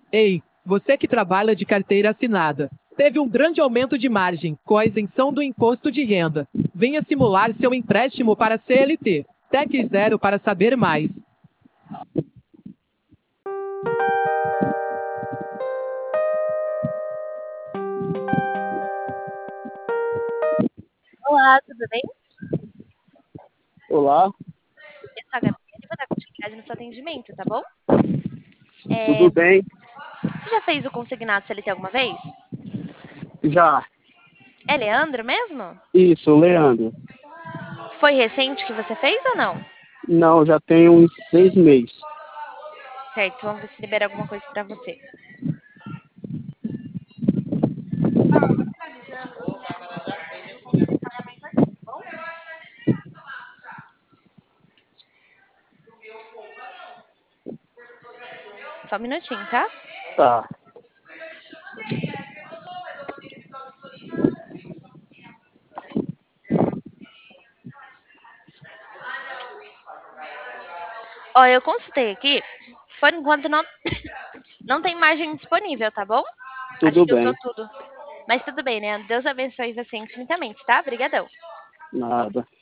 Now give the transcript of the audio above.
Ei, você que trabalha de carteira assinada, teve um grande aumento de margem com a isenção do imposto de renda. Venha simular seu empréstimo para CLT. Tec Zero para saber mais. Olá, tudo bem? Olá, Eu sou a Gabriela e vou dar continuidade no seu atendimento, tá bom? tudo bem? Você já fez o consignado CLT alguma vez? Já. É Leandro mesmo? Isso, Leandro. Foi recente que você fez ou não? Não, já tem uns 6 meses. Certo, vamos ver se libera alguma coisa pra você. Só um minutinho, tá? Tá. Ó, eu consultei aqui. Por enquanto não tem margem disponível, tá bom? Acho Tudo que usou bem. tudo. Mas tudo bem, né? Deus abençoe você infinitamente, tá? Obrigadão. Nada.